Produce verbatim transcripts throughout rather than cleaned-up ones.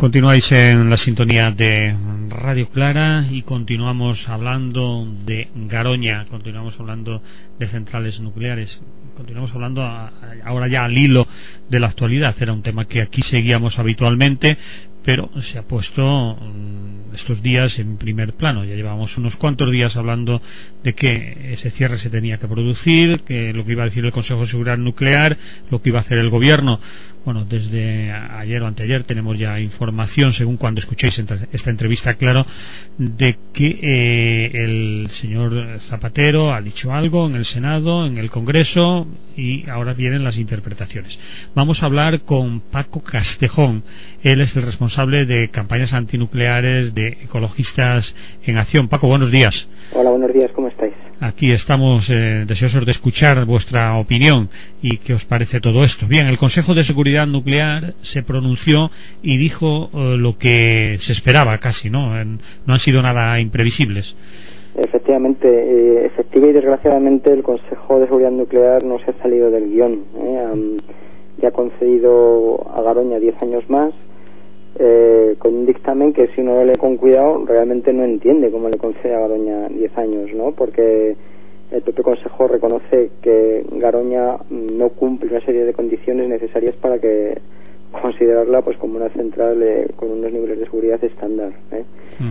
Continuáis en la sintonía de Radio Clara y continuamos hablando de Garoña, continuamos hablando de centrales nucleares, continuamos hablando a, ahora ya al hilo de la actualidad. Era un tema que aquí seguíamos habitualmente, pero se ha puesto estos días en primer plano. Ya llevamos unos cuantos días hablando de que ese cierre se tenía que producir, que lo que iba a decir el Consejo de Seguridad Nuclear, lo que iba a hacer el Gobierno. Bueno, desde ayer o anteayer tenemos ya información, según cuando escuchéis esta entrevista, claro, de que eh, el señor Zapatero ha dicho algo en el Senado, en el Congreso, y ahora vienen las interpretaciones. Vamos a hablar con Paco Castejón. Él es el responsable de campañas antinucleares de Ecologistas en Acción. Paco, buenos días. Hola, buenos días, ¿cómo estáis? Aquí estamos eh, deseosos de escuchar vuestra opinión y qué os parece todo esto. Bien, el Consejo de Seguridad Nuclear se pronunció y dijo eh, lo que se esperaba casi, ¿no? En, no han sido nada imprevisibles. Efectivamente, eh, efectiva y desgraciadamente el Consejo de Seguridad Nuclear no se ha salido del guión. ¿eh? Um, ya ha concedido a Garoña diez años más, eh, con un dictamen que si uno lo lee con cuidado realmente no entiende cómo le concede a Garoña diez años, ¿no? Porque el propio Consejo reconoce que Garoña no cumple una serie de condiciones necesarias para que considerarla pues como una central eh, con unos niveles de seguridad estándar. ¿eh? Mm.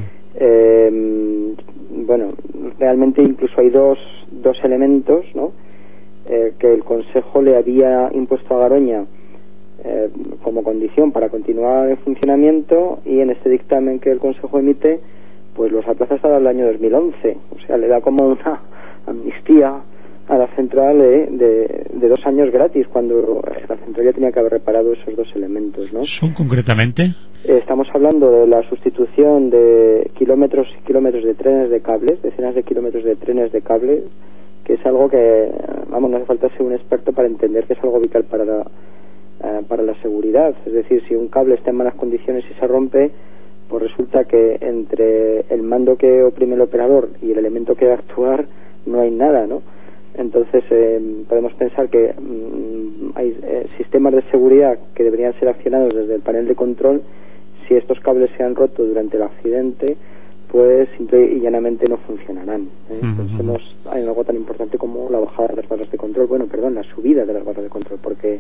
Eh, bueno, realmente incluso hay dos, dos elementos, ¿no? Eh, que el Consejo le había impuesto a Garoña eh, como condición para continuar en funcionamiento, y en este dictamen que el Consejo emite pues los aplaza hasta el año dos mil once, o sea, le da como una amnistía a la central de, de, de dos años gratis, cuando la central ya tenía que haber reparado esos dos elementos, ¿no? ¿Son concretamente? Eh, estamos hablando de la sustitución de kilómetros y kilómetros de trenes de cables, decenas de kilómetros de trenes de cables, que es algo que, vamos, no hace falta ser un experto para entender que es algo vital para la, uh, para la seguridad. Es decir, si un cable está en malas condiciones y se rompe, pues resulta que entre el mando que oprime el operador y el elemento que va a actuar no hay nada, ¿no? Entonces eh, podemos pensar que mm, hay eh, sistemas de seguridad que deberían ser accionados desde el panel de control. Si estos cables se han roto durante el accidente, pues simple y llanamente no funcionarán. ¿eh? Uh-huh. Pensemos en algo tan importante como la bajada de las barras de control, bueno, perdón, la subida de las barras de control, porque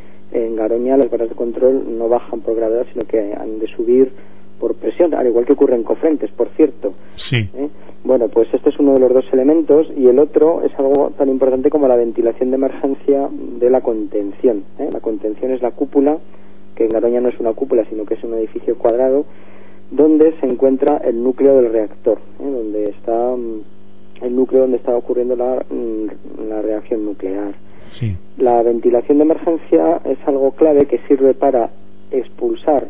en Garoña las barras de control no bajan por gravedad, sino que han de subir por presión, al igual que ocurre en cofrentes, por cierto. Sí. ¿Eh? Bueno, pues este es uno de los dos elementos, y el otro es algo tan importante como la ventilación de emergencia de la contención. ¿eh? La contención es la cúpula, que en Garoña no es una cúpula, sino que es un edificio cuadrado, donde se encuentra el núcleo del reactor, ¿eh? donde está um, el núcleo donde está ocurriendo la, um, la reacción nuclear. Sí. La ventilación de emergencia es algo clave que sirve para expulsar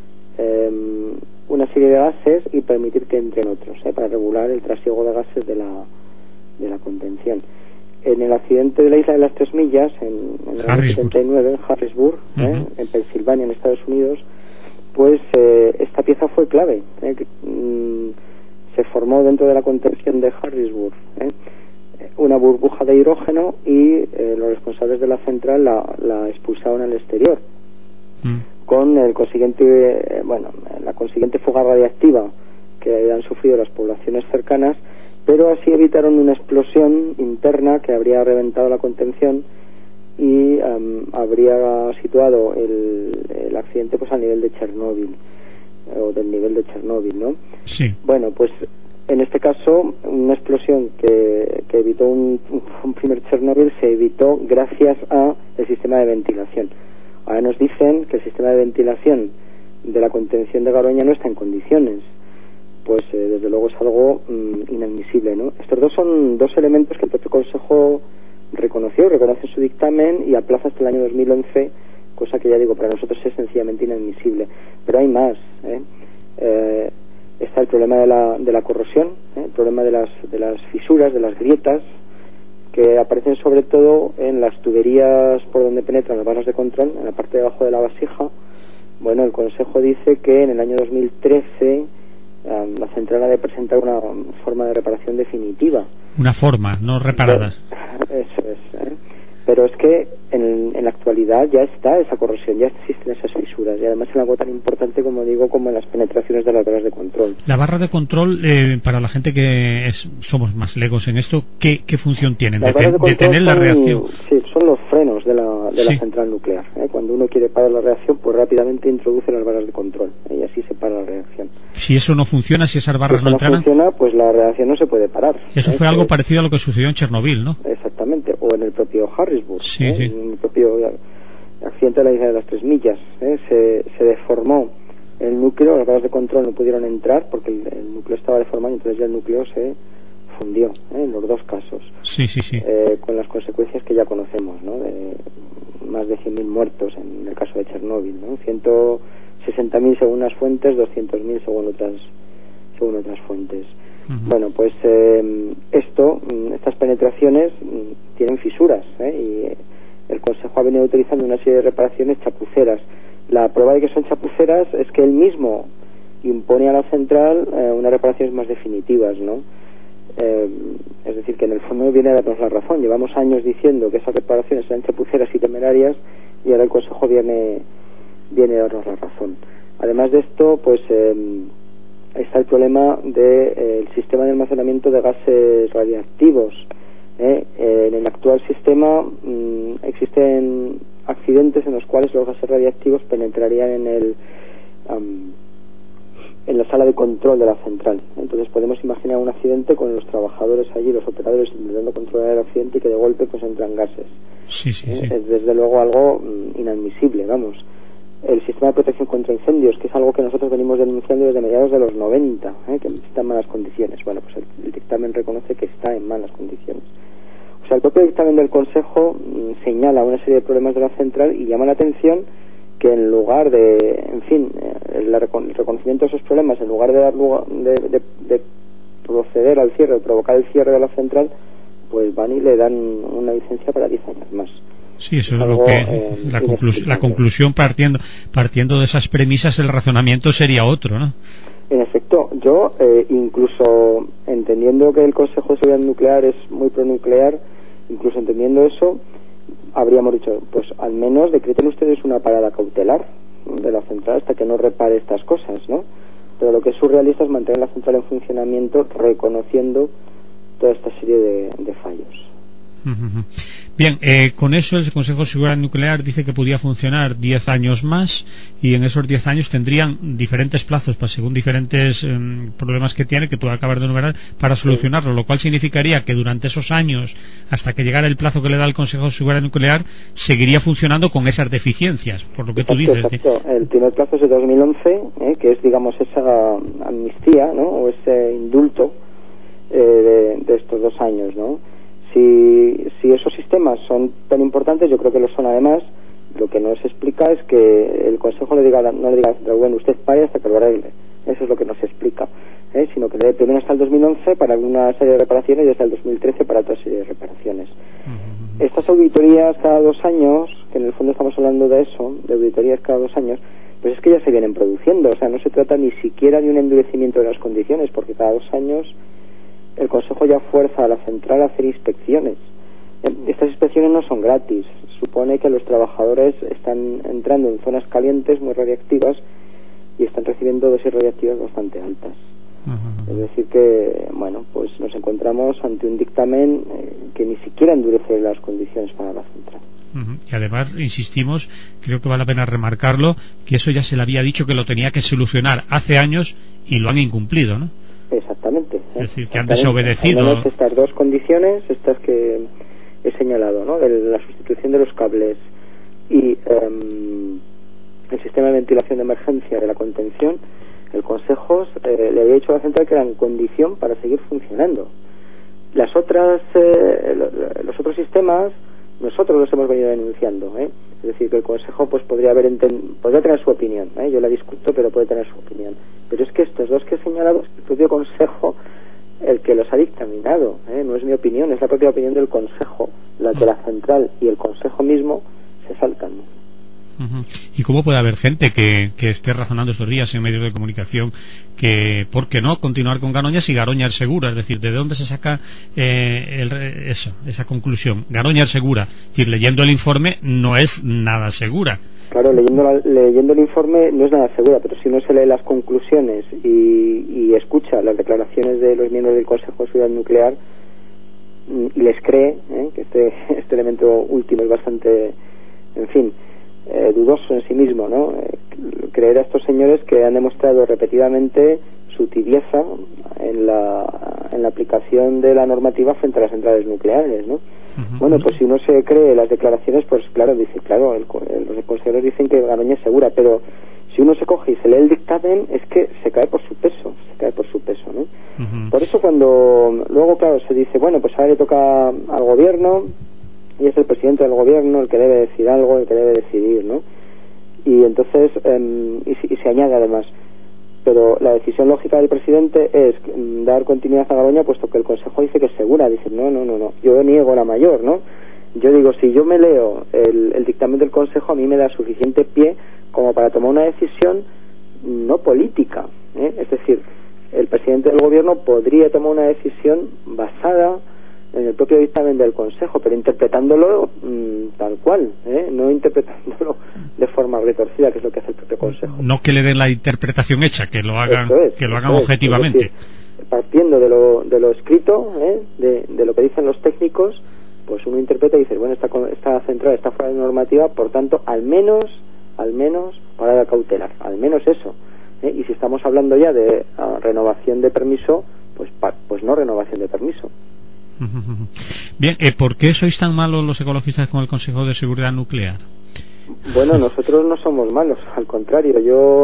eh, una serie de gases y permitir que entren otros, ¿eh? para regular el trasiego de gases de la, de la contención. En el accidente de la isla de las Tres Millas, en, en el año setenta y nueve, en Harrisburg, uh-huh. ¿eh? en Pensilvania, en Estados Unidos, pues eh, esta pieza fue clave. ¿eh? Que, mm, se formó dentro de la contención de Harrisburg ¿eh? una burbuja de hidrógeno, y eh, los responsables de la central la, la expulsaron al exterior, mm. con el consiguiente, eh, bueno, la consiguiente fuga radiactiva que han sufrido las poblaciones cercanas, pero así evitaron una explosión interna que habría reventado la contención y um, habría situado el, el accidente pues al nivel de Chernóbil, o del nivel de Chernóbil, ¿no? Sí. Bueno, pues en este caso una explosión que, que evitó un, un primer Chernóbil se evitó gracias a el sistema de ventilación. Ahora nos dicen que el sistema de ventilación de la contención de Garoña no está en condiciones. Pues eh, desde luego es algo mm, inadmisible, ¿no? Estos dos son dos elementos que el propio Consejo reconoció, reconoce en su dictamen y aplaza hasta el año dos mil once, cosa que ya digo, para nosotros es sencillamente inadmisible. Pero hay más, ¿eh? Eh, está el problema de la, de la corrosión, ¿eh? el problema de las, de las fisuras, de las grietas, que aparecen sobre todo en las tuberías por donde penetran las barras de control, en la parte de abajo de la vasija. Bueno, el Consejo dice que en el año dos mil trece Um, la central ha de presentar una um, forma de reparación definitiva. Una forma, no reparadas. Pero, eso es. ¿eh? pero es que en, en la actualidad ya está esa corrosión, ya existen esas fisuras, y además en algo tan importante, como digo, como en las penetraciones de las barras de control. La barra de control, eh, para la gente que es, somos más legos en esto, ¿qué, qué función tienen? Las barras de control detener la son, reacción. Sí, son los frenos de la, de sí. la central nuclear. ¿eh? Cuando uno quiere parar la reacción, pues rápidamente introduce las barras de control, ¿eh? y así se para la reacción. Si eso no funciona, si esas barras si no no entraran... funciona, pues la reacción no se puede parar. Eso ¿eh? fue que... algo parecido a lo que sucedió en Chernobyl, ¿no? Exactamente, o en el propio Harrisburg, sí, ¿eh? sí. en el propio accidente de la isla de las Tres Millas. ¿eh? Se, se deformó el núcleo, las barras de control no pudieron entrar porque el, el núcleo estaba deformado, y entonces ya el núcleo se fundió, ¿eh? en los dos casos. Sí, sí, sí. Eh, con las consecuencias que ya conocemos, ¿no? De más de cien mil muertos en el caso de Chernóbil, ¿no? ciento sesenta mil según unas fuentes, doscientos mil según otras según otras fuentes. Uh-huh. Bueno, pues eh, esto, estas penetraciones tienen fisuras, ¿eh? Y el Consejo ha venido utilizando una serie de reparaciones chapuceras. La prueba de que son chapuceras es que él mismo impone a la central eh, unas reparaciones más definitivas, ¿no? Eh, es decir, que en el fondo viene a darnos la razón. Llevamos años diciendo que esas reparaciones eran chapuceras y temerarias, y ahora el Consejo viene viene a darnos la razón. Además de esto, pues eh, está el problema del de, eh, sistema de almacenamiento de gases radiactivos. ¿eh? Eh, en el actual sistema mmm, existen accidentes en los cuales los gases radiactivos penetrarían en el um, en la sala de control de la central. Entonces podemos imaginar un accidente con los trabajadores allí, los operadores intentando controlar el accidente, y que de golpe pues entran gases. Sí, sí, ¿eh? sí. Es desde luego algo mm, inadmisible, vamos. El sistema de protección contra incendios, que es algo que nosotros venimos denunciando desde mediados de los noventa, ¿eh? que está en malas condiciones. Bueno, pues el, el dictamen reconoce que está en malas condiciones. O sea, el propio dictamen del Consejo mm, señala una serie de problemas de la central y llama la atención que en lugar de, en fin, el, el reconocimiento de esos problemas, en lugar de dar lugar, de, de, de proceder al cierre, de provocar el cierre de la central, pues van y le dan una licencia para diez años más. Sí, eso es, es lo que eh, la, conclus la conclusión partiendo partiendo de esas premisas, el razonamiento sería otro, ¿no? En efecto, yo eh, incluso entendiendo que el Consejo de Seguridad Nuclear es muy pronuclear, incluso entendiendo eso, habríamos dicho, pues al menos decreten ustedes una parada cautelar de la central hasta que no repare estas cosas, ¿no? Pero lo que es surrealista es mantener la central en funcionamiento reconociendo toda esta serie de, de fallos. Uh-huh. Bien, eh, con eso el Consejo de Seguridad Nuclear dice que podía funcionar diez años más, y en esos diez años tendrían diferentes plazos, pues, según diferentes eh, problemas que tiene, que tú acabas de enumerar, para solucionarlo, lo cual significaría que durante esos años, hasta que llegara el plazo que le da el Consejo de Seguridad Nuclear, seguiría funcionando con esas deficiencias, por lo que exacto, tú dices. Exacto. El primer plazo es de dos mil once, eh, que es, digamos, esa amnistía, ¿no? O ese indulto eh, de, de estos dos años, ¿no? Si, si esos sistemas son tan importantes, yo creo que lo son además, lo que no se explica es que el Consejo le diga, no le diga, bueno, usted pare hasta que lo arregle. Eso es lo que no se explica, ¿eh? Sino que le dé primero hasta el dos mil once para una serie de reparaciones y hasta el dos mil trece para otra serie de reparaciones. Uh-huh. Estas auditorías cada dos años, que en el fondo estamos hablando de eso, de auditorías cada dos años, pues es que ya se vienen produciendo. O sea, no se trata ni siquiera de un endurecimiento de las condiciones, porque cada dos años el Consejo ya fuerza a la central a hacer inspecciones. Estas inspecciones no son gratis. Supone que los trabajadores están entrando en zonas calientes muy radiactivas y están recibiendo dosis radiactivas bastante altas. Uh-huh. Es decir que, bueno, pues nos encontramos ante un dictamen eh, que ni siquiera endurece las condiciones para la central. Uh-huh. Y además, insistimos, creo que vale la pena remarcarlo, que eso ya se le había dicho que lo tenía que solucionar hace años y lo han incumplido, ¿no? Exactamente. ¿eh? Es decir, que han desobedecido. Al menos estas dos condiciones, estas que he señalado, ¿no? De la sustitución de los cables y um, el sistema de ventilación de emergencia de la contención, el Consejo eh, le había dicho a la central que eran condición para seguir funcionando. Las otras, eh, los otros sistemas, nosotros los hemos venido denunciando, ¿eh? Es decir, que el Consejo pues podría haber enten- podría tener su opinión, ¿eh? Yo la discuto, pero puede tener su opinión. Pero es que estos dos que he señalado, es el propio Consejo el que los ha dictaminado, ¿eh? No es mi opinión, es la propia opinión del Consejo, la que la central y el Consejo mismo se saltan. Uh-huh. ¿Y cómo puede haber gente que, que esté razonando estos días en medios de comunicación que, ¿por qué no continuar con Garoña si Garoña es segura? Es decir, ¿de dónde se saca eh, el, eso, esa conclusión? Garoña es segura. Es decir, leyendo el informe no es nada segura. Claro, leyendo, la, leyendo el informe no es nada segura, pero si uno se lee las conclusiones y, y escucha las declaraciones de los miembros del Consejo de Seguridad Nuclear y les cree, ¿eh? que este, este elemento último es bastante, en fin, Eh, dudoso en sí mismo, ¿no? Eh, creer a estos señores que han demostrado repetidamente su tibieza en la, en la aplicación de la normativa frente a las centrales nucleares, ¿no? Uh-huh. Bueno, pues si uno se cree las declaraciones, pues claro, dice, claro, el, el, los consejeros dicen que Garoña es segura, pero si uno se coge y se lee el dictamen, es que se cae por su peso, se cae por su peso, ¿no? Uh-huh. Por eso cuando luego, claro, se dice, bueno, pues ahora le toca al gobierno, y es el presidente del gobierno el que debe decir algo, el que debe decidir, ¿no? Y entonces, eh, y, y se añade además, pero la decisión lógica del presidente es um, dar continuidad a Garoña, puesto que el Consejo dice que es segura. Dice, no, no, no, no, yo niego la mayor, ¿no? Yo digo, si yo me leo el, el dictamen del Consejo, a mí me da suficiente pie como para tomar una decisión no política, ¿eh? Es decir, el presidente del gobierno podría tomar una decisión basada en el propio dictamen del Consejo, pero interpretándolo mmm, tal cual, ¿eh? No interpretándolo de forma retorcida, que es lo que hace el propio Consejo. No que le den la interpretación hecha, que lo hagan, es, que lo hagan es, objetivamente. Es decir, partiendo de lo, de lo escrito, ¿eh? de, de lo que dicen los técnicos, pues uno interpreta y dice, bueno, esta, esta central está fuera de normativa, por tanto, al menos, al menos, parada cautelar, al menos eso. ¿eh? Y si estamos hablando ya de uh, renovación de permiso, pues, pa, pues no renovación de permiso. Bien, eh, ¿por qué sois tan malos los ecologistas con el Consejo de Seguridad Nuclear? Bueno, nosotros no somos malos, al contrario. Yo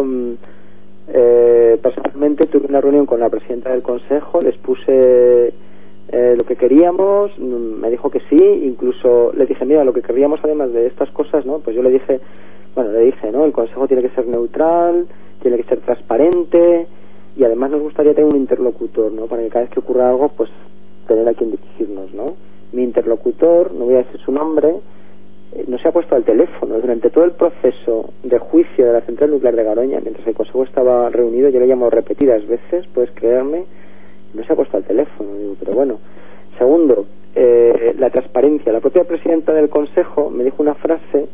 eh, personalmente tuve una reunión con la presidenta del Consejo, les puse eh, lo que queríamos, me dijo que sí, incluso le dije, mira, lo que queríamos además de estas cosas, ¿no? Pues yo le dije, bueno, le dije, ¿no? El Consejo tiene que ser neutral, tiene que ser transparente y además nos gustaría tener un interlocutor, ¿no? Para que cada vez que ocurra algo, pues tener a quien dirigirnos, ¿no? Mi interlocutor, no voy a decir su nombre, eh, no se ha puesto al teléfono. Durante todo el proceso de juicio de la central nuclear de Garoña, mientras el Consejo estaba reunido, yo le llamo repetidas veces, puedes creerme, no se ha puesto al teléfono, digo, pero bueno. Segundo, eh, la transparencia. La propia presidenta del Consejo me dijo una frase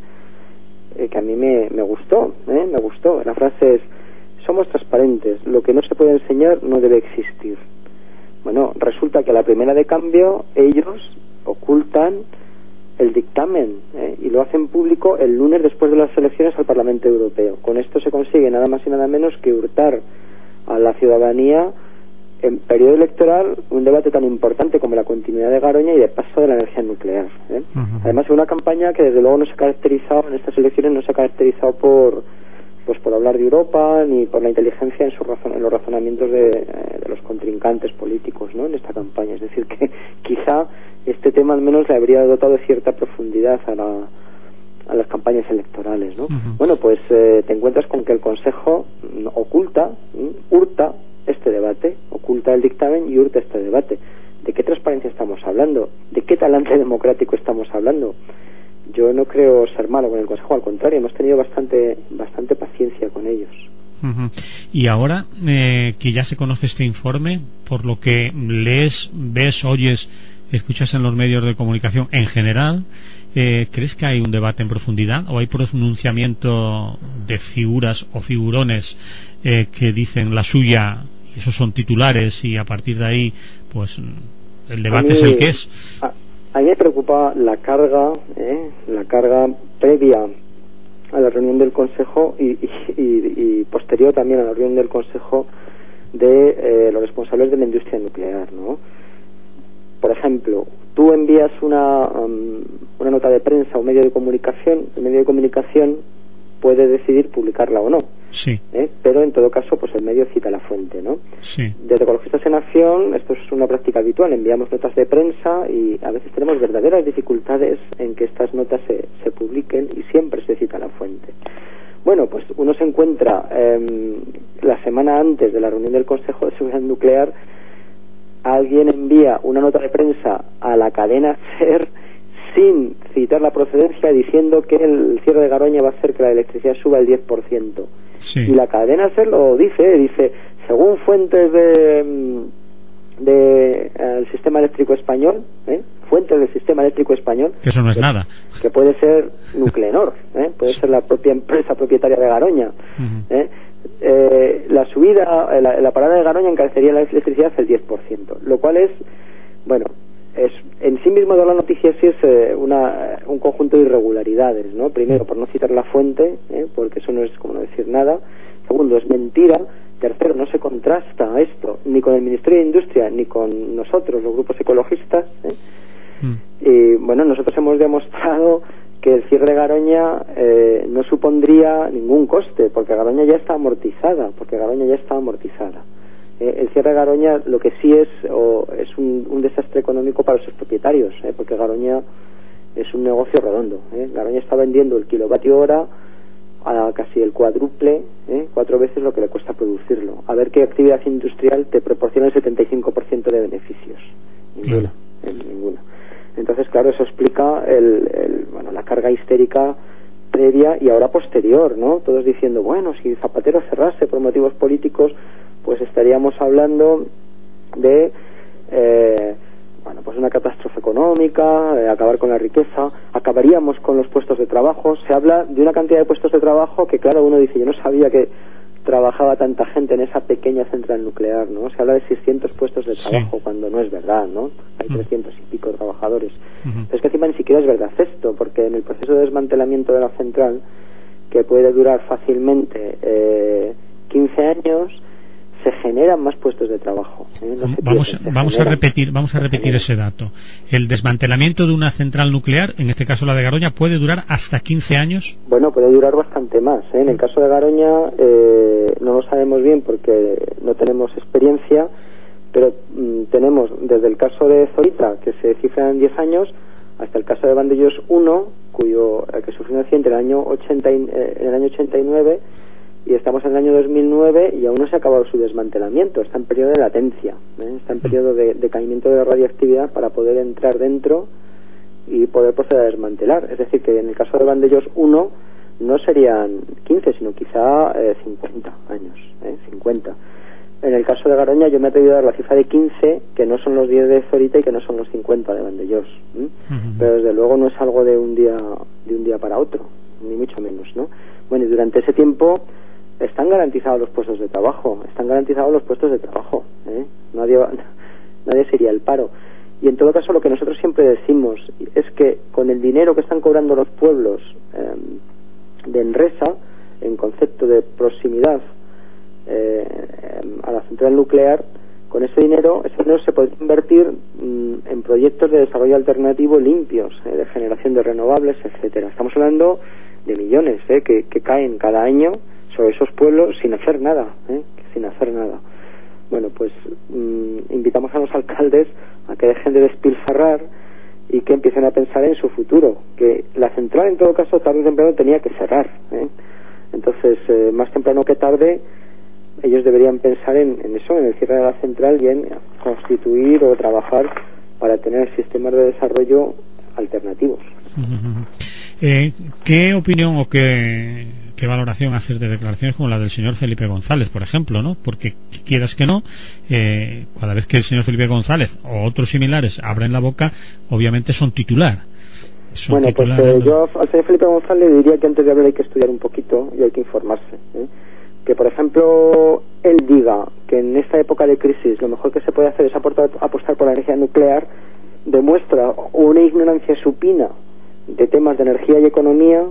eh, que a mí me, me gustó, ¿eh? me gustó. La frase es, somos transparentes, lo que no se puede enseñar no debe existir. Bueno, resulta que a la primera de cambio ellos ocultan el dictamen ¿eh? y lo hacen público el lunes después de las elecciones al Parlamento Europeo. Con esto se consigue nada más y nada menos que hurtar a la ciudadanía en periodo electoral un debate tan importante como la continuidad de Garoña y de paso de la energía nuclear. ¿eh? Uh-huh. Además es una campaña que desde luego no se ha caracterizado, en estas elecciones no se ha caracterizado por pues por hablar de Europa ni por la inteligencia en, su razón, en los razonamientos de, de los contrincantes políticos, ¿no? En esta campaña. Es decir, que quizá este tema al menos le habría dotado de cierta profundidad a, la, a las campañas electorales, ¿no? Uh-huh. Bueno, pues eh, te encuentras con que el Consejo oculta, ¿eh? hurta este debate, oculta el dictamen y hurta este debate. ¿De qué transparencia estamos hablando? ¿De qué talante democrático estamos hablando? Yo no creo ser malo con el Consejo, al contrario, hemos tenido bastante bastante paciencia con ellos. Uh-huh. Y ahora eh, que ya se conoce este informe, por lo que lees, ves, oyes, escuchas en los medios de comunicación en general, eh, ¿crees que hay un debate en profundidad o hay pronunciamiento de figuras o figurones eh, que dicen la suya y esos son titulares y a partir de ahí pues el debate mí, es el que es? A... A mí me preocupa la carga, ¿eh? la carga previa a la reunión del Consejo y, y, y, y posterior también a la reunión del Consejo de eh, los responsables de la industria nuclear, ¿no? Por ejemplo, tú envías una, um, una nota de prensa a un medio de comunicación, el medio de comunicación puede decidir publicarla o no. Sí. ¿eh? Pero en todo caso, pues el medio cita la fuente, ¿no? Sí. Desde Ecologistas en Acción, esto es una práctica habitual, enviamos notas de prensa y a veces tenemos verdaderas dificultades en que estas notas se, se publiquen y siempre se cita la fuente. Bueno, pues uno se encuentra eh, la semana antes de la reunión del Consejo de Seguridad Nuclear, alguien envía una nota de prensa a la cadena SER sin citar la procedencia, diciendo que el cierre de Garoña va a hacer que la electricidad suba el diez por ciento. Sí. Y la cadena SER lo dice, dice, según fuentes de de eh, el sistema eléctrico español, ¿eh? fuentes del sistema eléctrico español, que eso no es que, nada, que puede ser Nuclenor, ¿eh? puede ser la propia empresa propietaria de Garoña. Uh-huh. ¿eh? Eh, la subida, la, la parada de Garoña encarecería la electricidad el diez por ciento, lo cual es, bueno, es en sí mismo de la noticia sí es eh, una, un conjunto de irregularidades, ¿no? Primero, por no citar la fuente, ¿eh? porque eso no es como no decir nada. Segundo, es mentira. Tercero, no se contrasta esto ni con el Ministerio de Industria ni con nosotros, los grupos ecologistas, ¿eh? mm. Y bueno, nosotros hemos demostrado que el cierre de Garoña eh, no supondría ningún coste, porque Garoña ya está amortizada, porque Garoña ya está amortizada. Eh, el cierre de Garoña lo que sí es o es un, un desastre económico para sus propietarios, ¿eh? porque Garoña es un negocio redondo. ¿eh? Garoña está vendiendo el kilovatio hora a casi el cuádruple, ¿eh? cuatro veces lo que le cuesta producirlo. A ver qué actividad industrial te proporciona el setenta y cinco por ciento de beneficios. Ninguna, eh, ninguna. Entonces, claro, eso explica el, el, bueno, la carga histérica previa y ahora posterior, ¿no? Todos diciendo, bueno, si Zapatero cerrase por motivos políticos, pues estaríamos hablando de eh, bueno, pues una catástrofe económica, eh, acabar con la riqueza, acabaríamos con los puestos de trabajo. Se habla de una cantidad de puestos de trabajo que, claro, uno dice, yo no sabía que trabajaba tanta gente en esa pequeña central nuclear, ¿no? Se habla de seiscientos puestos de trabajo, sí, cuando no es verdad, ¿no? Hay uh-huh. trescientos y pico de trabajadores. Uh-huh. Pero es que encima ni siquiera es verdad esto, porque en el proceso de desmantelamiento de la central, que puede durar fácilmente eh, quince años, se generan más puestos de trabajo. ¿eh? No vamos pierden, vamos generan, a repetir vamos a repetir ese dato. El desmantelamiento de una central nuclear, en este caso la de Garoña, puede durar hasta quince años. Bueno, puede durar bastante más. ¿eh? En el caso de Garoña eh, no lo sabemos bien porque no tenemos experiencia, pero mm, tenemos desde el caso de Zorita, que se cifra en diez años, hasta el caso de Vandellós uno, cuyo eh, que sufrió un accidente en el año ochenta y, eh, en el año ochenta y nueve. Y estamos en el año dos mil nueve y aún no se ha acabado su desmantelamiento, está en periodo de latencia, ¿eh? está en periodo de, de caimiento de radioactividad para poder entrar dentro y poder proceder a desmantelar. Es decir, que en el caso de Vandellós uno no serían quince, sino quizá eh, cincuenta años, ¿eh? cincuenta. En el caso de Garoña yo me he atrevido a dar la cifra de quince, que no son los diez de Zorita y que no son los cincuenta de Vandellós, ¿eh? uh-huh. Pero desde luego no es algo de un día de un día para otro, ni mucho menos, ¿no? Bueno, y durante ese tiempo están garantizados los puestos de trabajo, están garantizados los puestos de trabajo, ¿eh? nadie, nadie sería el paro. Y en todo caso lo que nosotros siempre decimos es que con el dinero que están cobrando los pueblos eh, de Enresa, en concepto de proximidad eh, a la central nuclear, con ese dinero, ese dinero se puede invertir mm, en proyectos de desarrollo alternativo limpios, eh, de generación de renovables, etcétera. Estamos hablando de millones eh, que, que caen cada año sobre esos pueblos sin hacer nada, ¿eh? sin hacer nada. Bueno, pues mmm, invitamos a los alcaldes a que dejen de despilfarrar y que empiecen a pensar en su futuro, que la central en todo caso tarde o temprano tenía que cerrar, ¿eh? Entonces eh, más temprano que tarde ellos deberían pensar en, en eso, en el cierre de la central y en constituir o trabajar para tener sistemas de desarrollo alternativos. Uh-huh. Eh, ¿Qué opinión o qué, qué valoración hacer de declaraciones como la del señor Felipe González, por ejemplo, ¿no? Porque quieras que no, eh, cada vez que el señor Felipe González o otros similares abren la boca, obviamente son titular. Son bueno, titular, pues eh, ¿no? yo al señor Felipe González le diría que antes de hablar hay que estudiar un poquito y hay que informarse, ¿eh? Que por ejemplo él diga que en esta época de crisis lo mejor que se puede hacer es aportar, apostar por la energía nuclear, demuestra una ignorancia supina de temas de energía y economía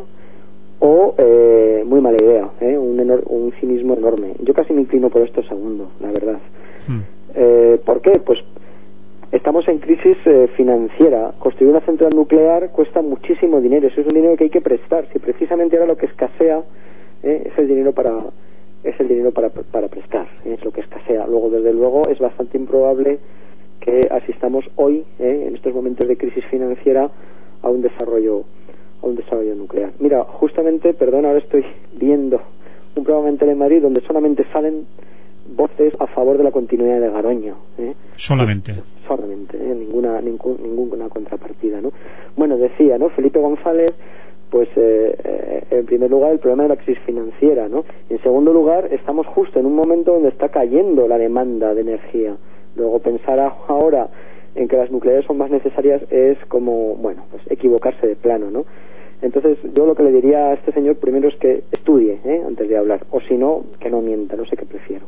o eh, muy mala idea, ¿eh? un, enor- un cinismo enorme. Yo casi me inclino por esto segundo, la verdad. Mm. Eh, ¿Por qué? Pues estamos en crisis eh, financiera. Construir una central nuclear cuesta muchísimo dinero. Eso es un dinero que hay que prestar. Si precisamente ahora lo que escasea eh, es el dinero para es el dinero para, para prestar, ¿eh? es lo que escasea. Luego, desde luego, es bastante improbable que asistamos hoy, ¿eh? en estos momentos de crisis financiera, a un desarrollo a un desarrollo nuclear. Mira, justamente, perdón, ahora estoy viendo un programa en Telemadrid donde solamente salen voces a favor de la continuidad de Garoña. ¿eh? Solamente. Solamente, ¿eh? ninguna, ningún, ninguna contrapartida, ¿no? Bueno, decía, ¿no? Felipe González, pues eh, eh, en primer lugar el problema de la crisis financiera, ¿no? En segundo lugar, estamos justo en un momento donde está cayendo la demanda de energía. Luego pensar ahora en que las nucleares son más necesarias es como, bueno, pues equivocarse de plano, ¿no? Entonces yo lo que le diría a este señor primero es que estudie, ¿eh? antes de hablar, o si no, que no mienta, no sé qué prefiero.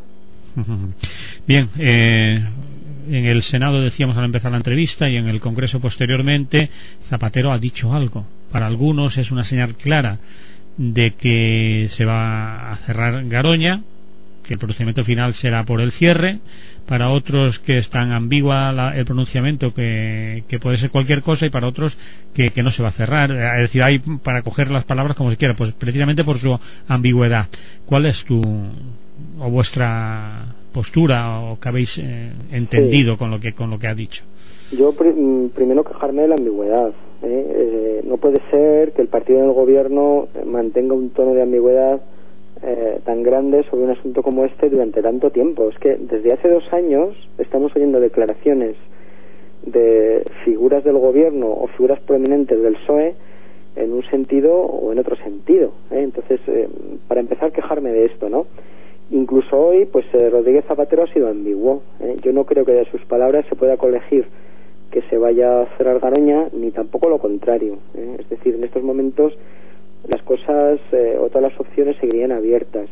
Bien, eh, en el Senado decíamos al empezar la entrevista y en el Congreso posteriormente, Zapatero ha dicho algo. Para algunos es una señal clara de que se va a cerrar Garoña, que el pronunciamiento final será por el cierre. Para otros que es tan ambigua la, el pronunciamiento que, que puede ser cualquier cosa, y para otros que, que no se va a cerrar. Es decir, hay para coger las palabras como se quiera, pues precisamente por su ambigüedad. ¿Cuál es tu o vuestra postura, o que habéis eh, entendido sí. con lo que con lo que ha dicho? Yo pr- primero quejarme de la ambigüedad. ¿eh? Eh, no puede ser que el partido del gobierno mantenga un tono de ambigüedad Eh, tan grande sobre un asunto como este durante tanto tiempo. Es que desde hace dos años estamos oyendo declaraciones de figuras del gobierno o figuras prominentes del P S O E en un sentido o en otro sentido, ¿eh? Entonces, eh, para empezar, quejarme de esto, ¿no? Incluso hoy, pues eh, Rodríguez Zapatero ha sido ambiguo, ¿eh? Yo no creo que de sus palabras se pueda colegir que se vaya a cerrar Garoña, ni tampoco lo contrario, ¿eh? Es decir, en estos momentos las cosas eh, o todas las opciones seguirían abiertas.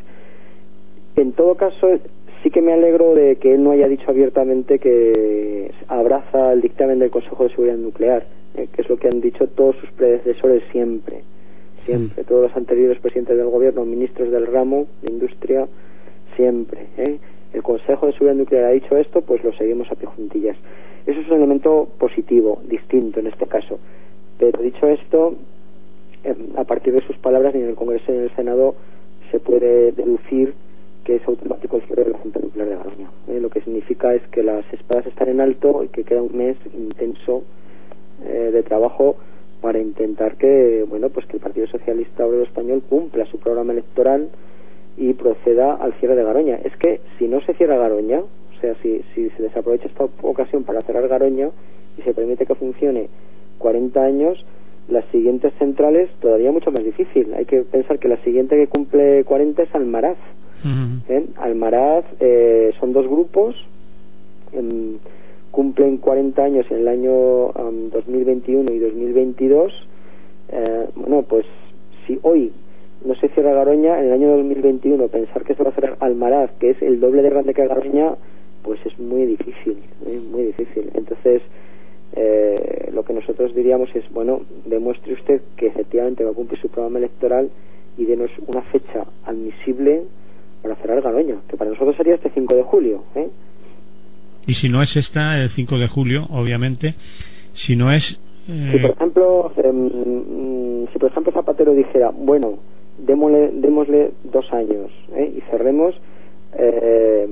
En todo caso, sí que me alegro de que él no haya dicho abiertamente que abraza el dictamen del Consejo de Seguridad Nuclear, eh, que es lo que han dicho todos sus predecesores siempre, siempre, todos los anteriores presidentes del gobierno, ministros del ramo de industria, siempre. ¿eh? El Consejo de Seguridad Nuclear ha dicho esto, pues lo seguimos a pie juntillas. Eso es un elemento positivo, distinto en este caso. Pero dicho esto, a partir de sus palabras, ni en el Congreso ni en el Senado se puede deducir que es automático el cierre de la central nuclear de Garoña. ¿eh? Lo que significa es que las espadas están en alto y que queda un mes intenso eh, de trabajo para intentar que, bueno, pues que el Partido Socialista Obrero Español cumpla su programa electoral y proceda al cierre de Garoña. Es que si no se cierra Garoña, o sea, si, si se desaprovecha esta ocasión para cerrar Garoña y se permite que funcione cuarenta años, las siguientes centrales todavía mucho más difícil. Hay que pensar que la siguiente que cumple cuarenta es Almaraz. Uh-huh. ¿Eh? Almaraz eh, son dos grupos, eh, cumplen cuarenta años en el año um, dos mil veintiuno y dos mil veintidós. Eh, bueno, pues si hoy no se cierra Garoña, en el año dos mil veintiuno pensar que se va a cerrar Almaraz, que es el doble de grande que Garoña, pues es muy difícil, ¿eh? muy difícil. Entonces, Eh, lo que nosotros diríamos es, bueno, demuestre usted que efectivamente va a cumplir su programa electoral y denos una fecha admisible para cerrar Garoña, que para nosotros sería este cinco de julio, ¿eh? Y si no es esta, el cinco de julio, obviamente, si no es... Eh... Si por ejemplo, eh, si por ejemplo Zapatero dijera, bueno, démosle, démosle dos años, ¿eh? y cerremos... Eh,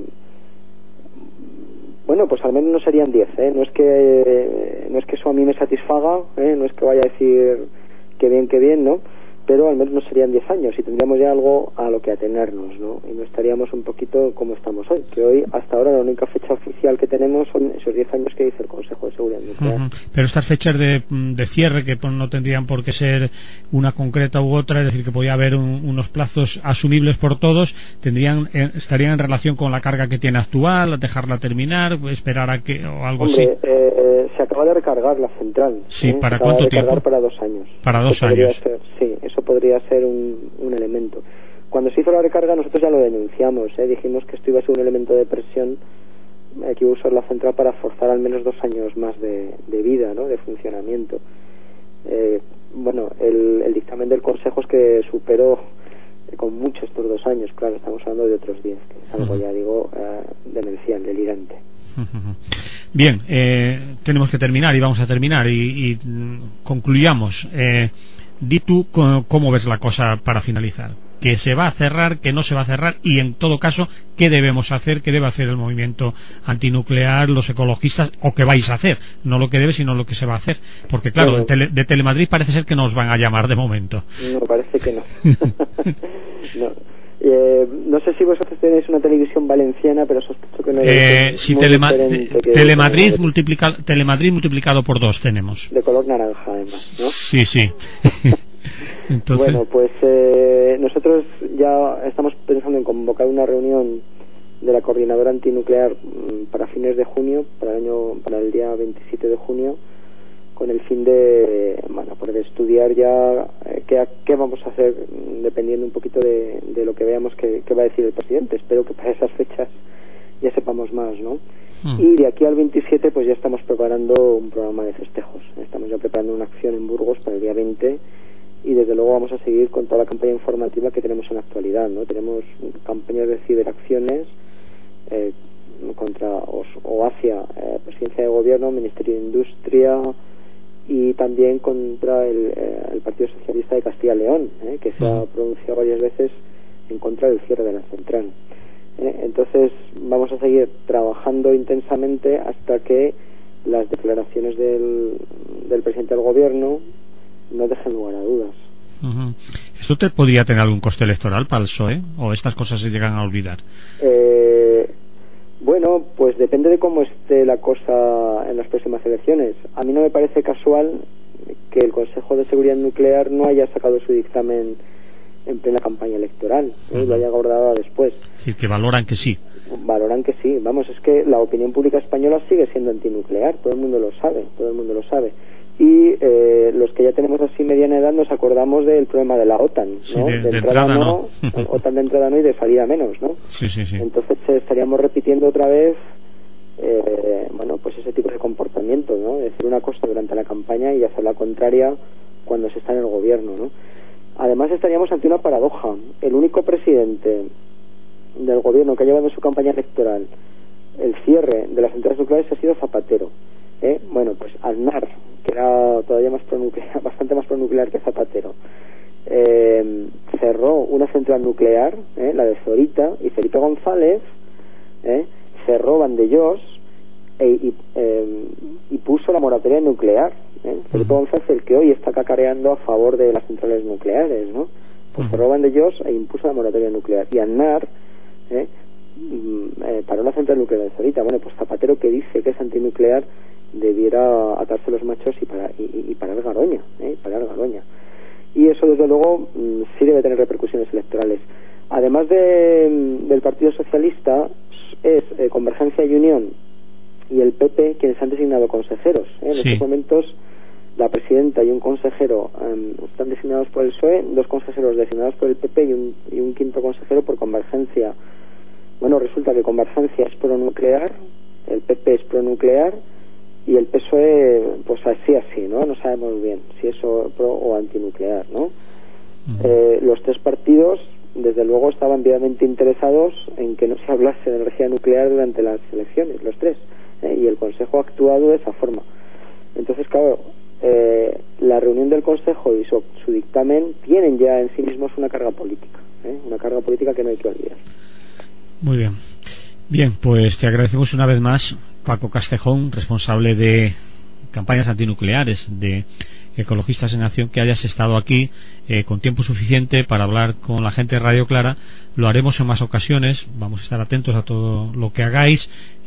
bueno, pues al menos no serían diez, ¿eh? No es que eh, no es que eso a mí me satisfaga, ¿eh? No es que vaya a decir que bien, que bien, ¿no? Pero al menos no serían diez años y tendríamos ya algo a lo que atenernos, ¿no? Y no estaríamos un poquito como estamos hoy, que hoy, hasta ahora, la única fecha oficial que tenemos son esos diez años que dice el Consejo de Seguridad Nuclear. Uh-huh. Pero estas fechas de, de cierre, que no tendrían por qué ser una concreta u otra, es decir, que podía haber un, unos plazos asumibles por todos, tendrían eh, estarían en relación con la carga que tiene actual, dejarla terminar, esperar a que, o algo Hombre, así. Eh, se acaba de recargar la central. Sí, ¿eh? ¿para se acaba cuánto de tiempo? Para dos años. Para dos eso años. Ser, sí, eso podría ser un, un elemento. Cuando se hizo la recarga nosotros ya lo denunciamos, ¿eh? Dijimos que esto iba a ser un elemento de presión, eh, que iba a usar la central para forzar al menos dos años más de, de vida, ¿no? De funcionamiento. Eh, bueno, el, el dictamen del Consejo es que superó eh, con mucho estos dos años, claro, estamos hablando de otros diez, que es algo, uh-huh. ya digo, eh, demencial, delirante. Uh-huh. Bien, eh, tenemos que terminar y vamos a terminar y, y concluyamos. Eh, di tú cómo ves la cosa para finalizar. ¿Que se va a cerrar, que no se va a cerrar? Y en todo caso, ¿qué debemos hacer? ¿Qué debe hacer el movimiento antinuclear, los ecologistas? ¿O qué vais a hacer? No lo que debe, sino lo que se va a hacer. Porque claro, bueno, de, Tele, de Telemadrid parece ser que nos van a llamar de momento. No, parece que no. no. Eh, no sé si vosotros tenéis una televisión valenciana, pero sospecho que no eh, si Telema Telemadrid, multiplica Telemadrid multiplicado por dos tenemos. De color naranja, además, ¿no? Sí, sí. Entonces... Bueno, pues eh, nosotros ya estamos pensando en convocar una reunión de la coordinadora antinuclear para fines de junio, para el año, para el día veintisiete de junio, con el fin de, bueno, pues de estudiar ya eh, qué, qué vamos a hacer, dependiendo un poquito de, de lo que veamos que, que va a decir el presidente. Espero que para esas fechas ya sepamos más, ¿no? Mm. Y de aquí al veintisiete pues ya estamos preparando un programa de festejos. Estamos ya preparando una acción en Burgos para el día veinte y desde luego vamos a seguir con toda la campaña informativa que tenemos en la actualidad, ¿no? Tenemos campañas de ciberacciones eh, contra o, o hacia eh, Presidencia de Gobierno, Ministerio de Industria, y también contra el, eh, el Partido Socialista de Castilla y León, eh, que se ha pronunciado varias veces en contra del cierre de la central. Eh, entonces vamos a seguir trabajando intensamente hasta que las declaraciones del, del presidente del Gobierno no dejen lugar a dudas. Uh-huh. ¿Esto te podría tener algún coste electoral para el P S O E? ¿O estas cosas se llegan a olvidar? Eh... Bueno, pues depende de cómo esté la cosa en las próximas elecciones. A mí no me parece casual que el Consejo de Seguridad Nuclear no haya sacado su dictamen en plena campaña electoral, ¿eh? Uh-huh. Lo haya abordado después. Es decir, que valoran que sí. Valoran que sí. Vamos, es que la opinión pública española sigue siendo antinuclear, todo el mundo lo sabe, todo el mundo lo sabe. Y eh, los que ya tenemos así mediana edad nos acordamos del problema de la OTAN, ¿no? Sí, de, de, de entrada, entrada no, OTAN de entrada no y de salida menos, ¿no? Sí, sí, sí. Entonces eh, estaríamos repitiendo otra vez, eh, bueno, pues ese tipo de comportamiento, ¿no? Decir una cosa durante la campaña y hacer la contraria cuando se está en el gobierno, ¿no? Además estaríamos ante una paradoja. El único presidente del gobierno que ha llevado en su campaña electoral el cierre de las centrales nucleares ha sido Zapatero. ¿Eh? Bueno, pues Aznar, que era todavía más pronuclear, bastante más pronuclear que Zapatero, eh, cerró una central nuclear, ¿eh? la de Zorita, y Felipe González ¿eh? cerró Vandellós e, y, eh, y puso la moratoria nuclear. ¿eh? Uh-huh. Felipe González, el que hoy está cacareando a favor de las centrales nucleares, ¿no? Pues uh-huh. cerró Vandellós e impuso la moratoria nuclear. Y Aznar ¿eh? Eh, paró la central nuclear de Zorita. Bueno, pues Zapatero, que dice que es antinuclear, debiera atarse los machos y parar, y, y parar Garoña, ¿eh? parar Garoña. Y eso, desde luego, sí debe tener repercusiones electorales. Además de, del Partido Socialista, es eh, Convergencia y Unión y el P P quienes han designado consejeros. ¿eh? En sí. estos momentos, la presidenta y un consejero um, están designados por el P S O E, dos consejeros designados por el P P y un, y un quinto consejero por Convergencia. Bueno, resulta que Convergencia es pronuclear, el P P es pronuclear, y el P S O E, pues así, así, ¿no? No sabemos bien si es pro o antinuclear, ¿no? Uh-huh. Eh, los tres partidos, desde luego, estaban vivamente interesados en que no se hablase de energía nuclear durante las elecciones, los tres, ¿eh? Y el Consejo ha actuado de esa forma. Entonces, claro, eh, la reunión del Consejo y su, su dictamen tienen ya en sí mismos una carga política, ¿eh? Una carga política que no hay que olvidar. Muy bien. Bien, pues te agradecemos una vez más, Paco Castejón, responsable de campañas antinucleares de Ecologistas en Acción, que hayas estado aquí eh, con tiempo suficiente para hablar con la gente de Radio Clara. Lo haremos en más ocasiones, vamos a estar atentos a todo lo que hagáis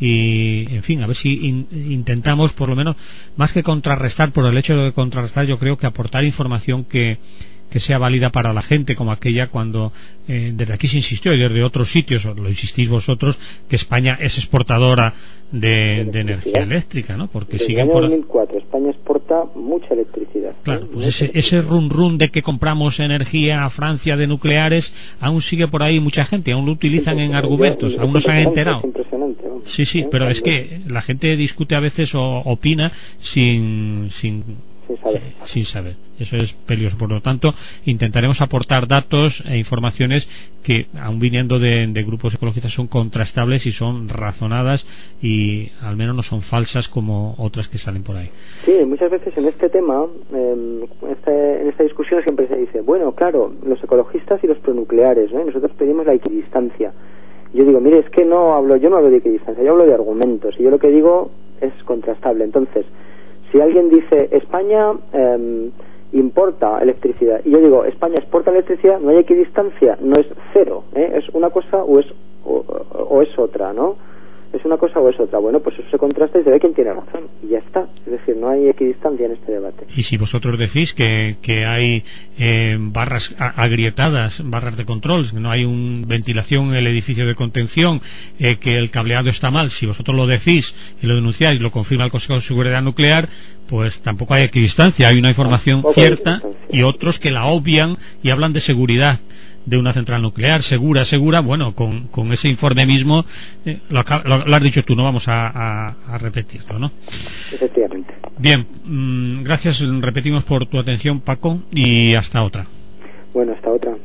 y, en fin, a ver si in, intentamos, por lo menos, más que contrarrestar, por el hecho de contrarrestar, yo creo que aportar información que que sea válida para la gente, como aquella cuando eh, desde aquí se insistió y desde otros sitios, lo insistís vosotros, que España es exportadora de, de energía eléctrica, ¿no? Porque desde siguen el año por dos mil cuatro España exporta mucha electricidad. Claro, pues ese, ese run run de que compramos energía a Francia de nucleares aún sigue por ahí mucha gente, aún lo utilizan en argumentos, aún no se han enterado. Es impresionante, ¿no? Sí, sí, pero es que la gente discute a veces o opina sin sin sin saber. sin saber. Eso es peligroso. Por lo tanto, intentaremos aportar datos e informaciones que, aun viniendo de, de grupos ecologistas, son contrastables y son razonadas y al menos no son falsas como otras que salen por ahí. Sí, muchas veces en este tema, eh, este, en esta discusión siempre se dice, bueno, claro, los ecologistas y los pronucleares, ¿no? Y nosotros pedimos la equidistancia. Yo digo, mire, es que no hablo, yo no hablo de equidistancia, yo hablo de argumentos, y yo lo que digo es contrastable. Entonces, si alguien dice España eh, importa electricidad. Y yo digo, España exporta electricidad, no hay equidistancia, no es cero, ¿eh? Es una cosa o es o, o es otra, ¿no? Es una cosa o es otra. Bueno, pues eso se contrasta y se ve quién tiene razón. Y ya está. Es decir, no hay equidistancia en este debate. Y si vosotros decís que, que hay eh, barras agrietadas, barras de control, que no hay un ventilación en el edificio de contención, eh, que el cableado está mal, si vosotros lo decís y lo denunciáis, lo confirma el Consejo de Seguridad Nuclear, pues tampoco hay equidistancia. Hay una información cierta y otros que la obvian y hablan de seguridad de una central nuclear, segura, segura, bueno, con, con ese informe mismo, eh, lo, lo, lo has dicho tú, no vamos a, a, a repetirlo, ¿no? Efectivamente. Bien, mmm, gracias, repetimos por tu atención, Paco, y hasta otra. Bueno, hasta otra.